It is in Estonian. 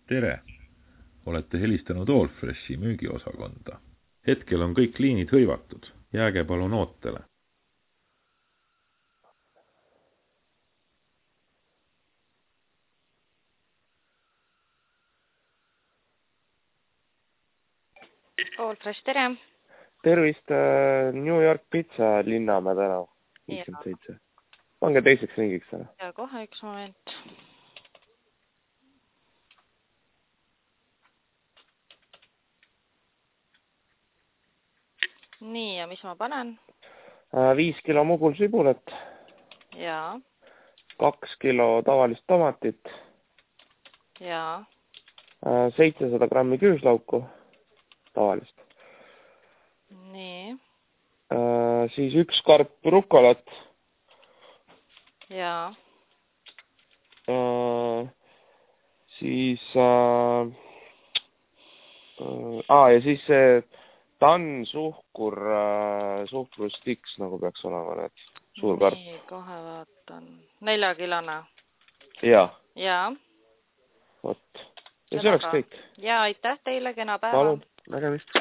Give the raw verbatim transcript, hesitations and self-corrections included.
Tere! Olete helistanud Allfreshi müügiosakonda. Hetkel on kõik liinid hõivatud. Jääge palun ootele. Allfresh, tere! Tervist, New York Pizza Linnamäe tänav viiskümmend seitse. Pange teiseks ringiks ära. Ja kohe üks moment. Nii, ja mis ma panen? Viis kilo mugul sibulat. Ja. Kaks kilo tavalist tomatit. Ja. Seitsesada grammi küüslauku. Tavalist. Nii. Siis üks karp rukolat. Ja. Siis äh, ah, ja siis see tann suhkur äh, suhkrustiks nagu peaks olema need suur karp. Nii, kohe vaatan. Neljakilane. Ja. Ja. Vot. Ja see oleks kõik. Ja, aitäh teile, kena päeva. Palun, nägemist.